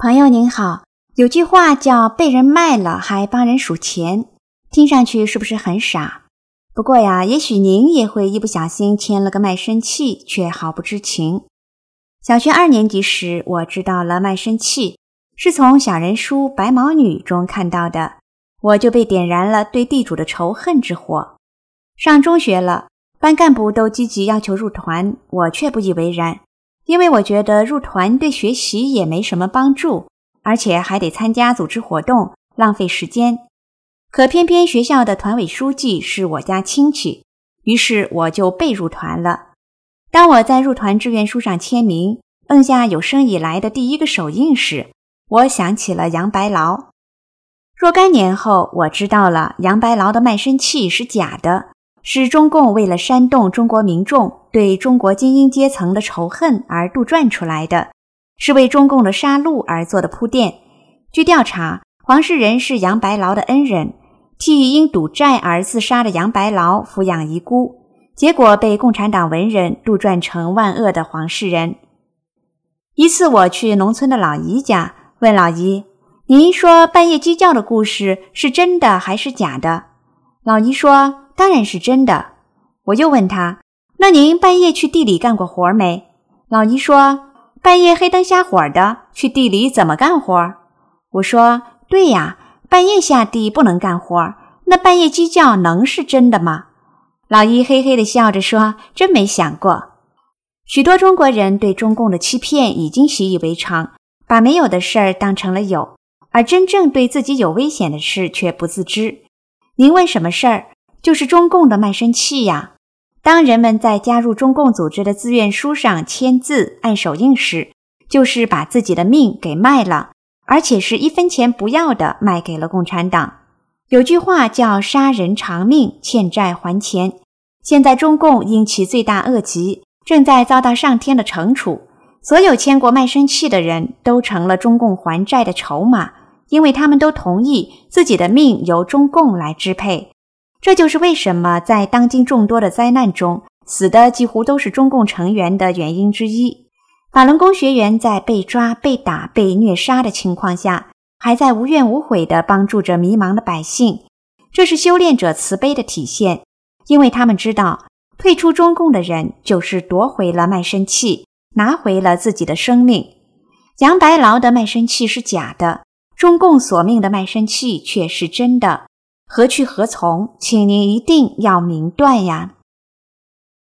朋友您好，有句话叫被人卖了还帮人数钱，听上去是不是很傻？不过呀，也许您也会一不小心签了个卖身契，却毫不知情。小学2年级时，我知道了卖身契，是从小人书《白毛女》中看到的，我就被点燃了对地主的仇恨之火。上中学了，班干部都积极要求入团，我却不以为然，因为我觉得入团对学习也没什么帮助，而且还得参加组织活动，浪费时间。可偏偏学校的团委书记是我家亲戚，于是我就被入团了。当我在入团志愿书上签名，摁下有生以来的第一个手印时，我想起了杨白劳。若干年后，我知道了杨白劳的卖身契是假的，是中共为了煽动中国民众对中国精英阶层的仇恨而杜撰出来的，是为中共的杀戮而做的铺垫。据调查，黄世仁是杨白劳的恩人，替因赌债而自杀的杨白劳抚养遗孤，结果被共产党文人杜撰成万恶的黄世仁。一次我去农村的老姨家，问老姨，您说半夜鸡叫的故事是真的还是假的？老姨说，当然是真的。我又问她，那您半夜去地里干过活没？老姨说，半夜黑灯瞎火的，去地里怎么干活？我说，对呀，半夜下地不能干活，那半夜鸡叫能是真的吗？老姨嘿嘿地笑着说，真没想过。许多中国人对中共的欺骗已经习以为常，把没有的事儿当成了有，而真正对自己有危险的事却不自知。您问什么事儿？就是中共的卖身契呀。当人们在加入中共组织的自愿书上签字按手印时，就是把自己的命给卖了，而且是1分钱不要的卖给了共产党。有句话叫杀人偿命，欠债还钱。现在中共因其罪大恶极，正在遭到上天的惩处，所有签过卖身契的人都成了中共还债的筹码，因为他们都同意自己的命由中共来支配。这就是为什么在当今众多的灾难中，死的几乎都是中共成员的原因之一。法轮功学员在被抓、被打、被虐杀的情况下，还在无怨无悔地帮助着迷茫的百姓，这是修炼者慈悲的体现，因为他们知道，退出中共的人就是夺回了卖身契，拿回了自己的生命。杨白劳的卖身契是假的，中共索命的卖身契却是真的，何去何从？请您一定要明断呀。